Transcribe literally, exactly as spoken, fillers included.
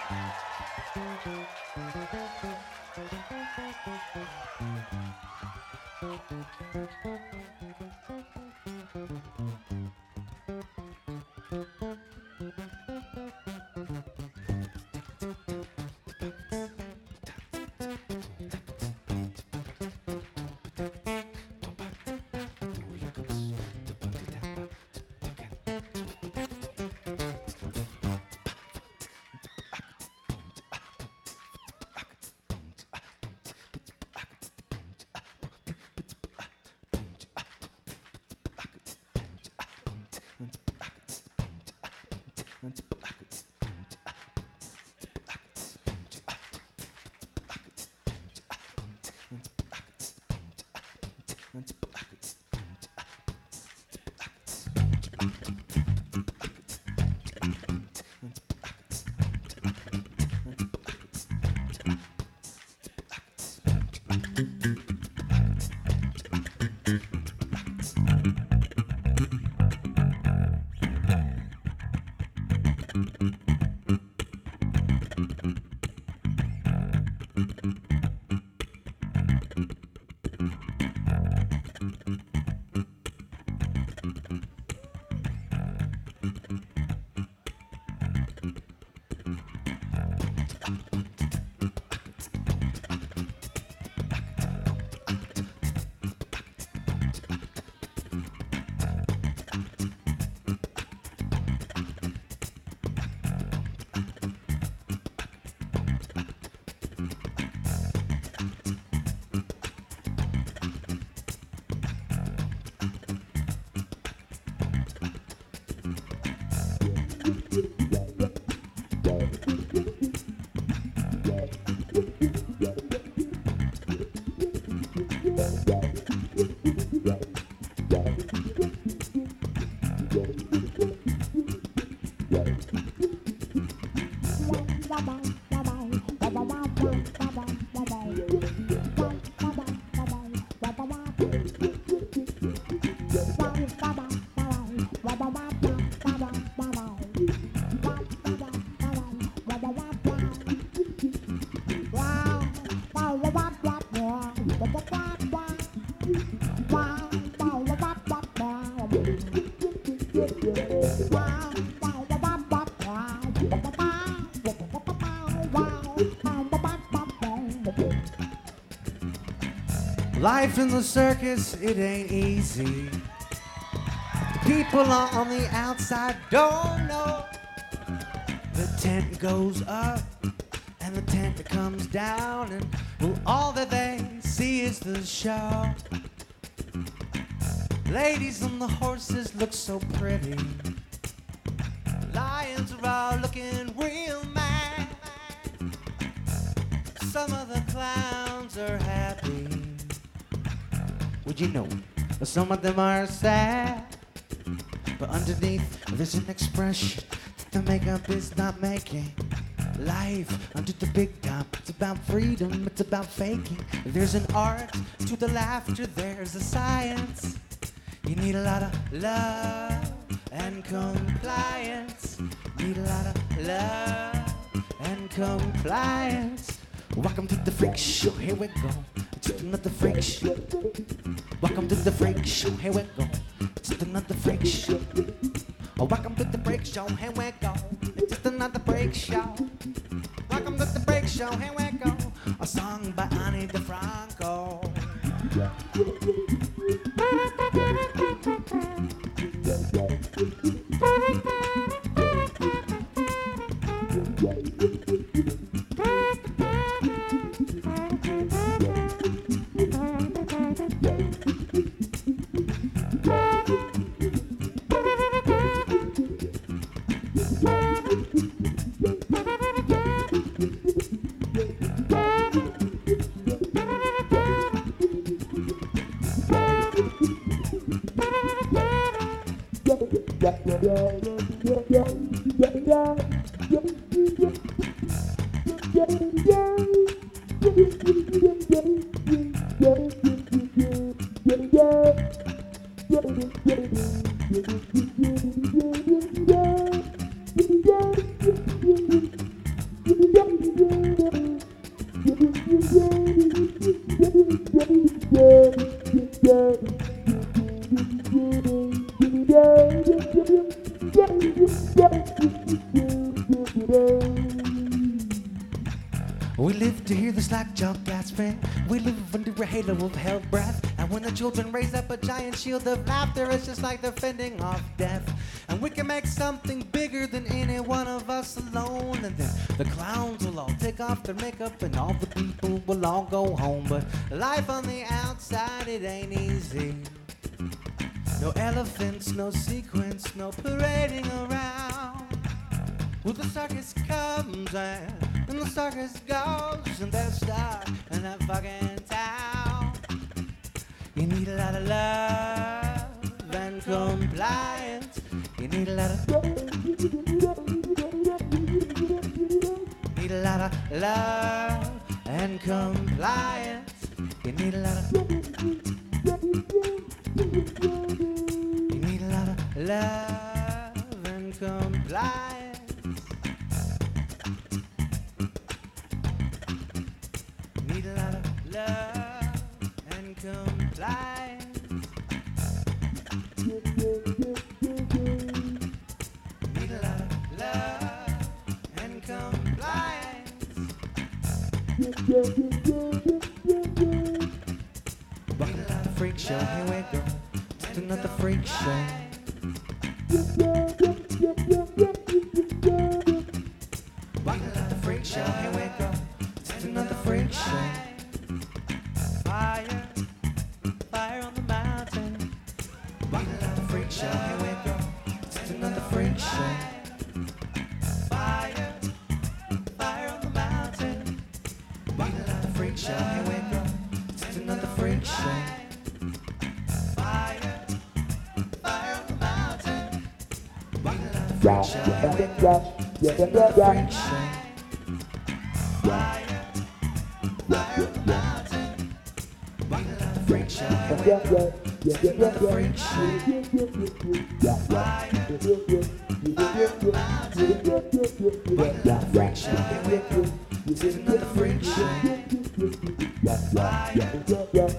Life in the circus, it ain't easy. The people on the outside don't know. The tent goes up and the tent comes down, and well, all that they see is the show. Ladies on the horses look so pretty. Lions are all looking real mad. Some of the clowns are happy. Would you know, some of them are sad, but underneath there's an expression that the makeup is not making. Life under the big top, it's about freedom, it's about faking. There's an art to the laughter, there's a science. You need a lot of love and compliance. Need a lot of love and compliance. Welcome to the freak show, here we go. It's another freak show. Welcome to the freak show, here we go. It's another freak show. Oh, welcome to the break show, here we go. It's just another break show. Welcome to the break show, here we go. A song by Ani DeFranco. We live to hear the slack jaw gasping. We live under a halo of hell breath. And when the children raise up a giant shield of laughter, it's just like they're fending off death. And we can make something bigger than any one of us alone. And then the clowns will all take off their makeup and all the people will all go home. But life on the outside, it ain't easy. No elephants, no sequins, no parading around. Well, the circus comes and, and the circus goes, and they're stuck in that fucking town. You need a lot of love and compliance. You need a lot of need a lot of love and compliance. You need a lot of you need a lot of love and compliance. Need a lot of love and compliance. Need a lot of love and compliance. Need a lot of freak show, here we go. Just another freak show. Need a lot of freak show, here we go. Just another freak show. Fire, fire on the mountain. Need a lot of freak show, here we go. Just another freak show. Fire, fire on the mountain. Need a lot of freak show, here we go. Just another freak show. Fire, fire on the mountain. Need a lot of freak show, here we go. Just another freak show. Fire, fire on the mountain. Need a lot of freak show, here we go. Just another freak show. Fire, fire on the mountain. Need a lot of freak show, here we go. Just another freak show. Fire,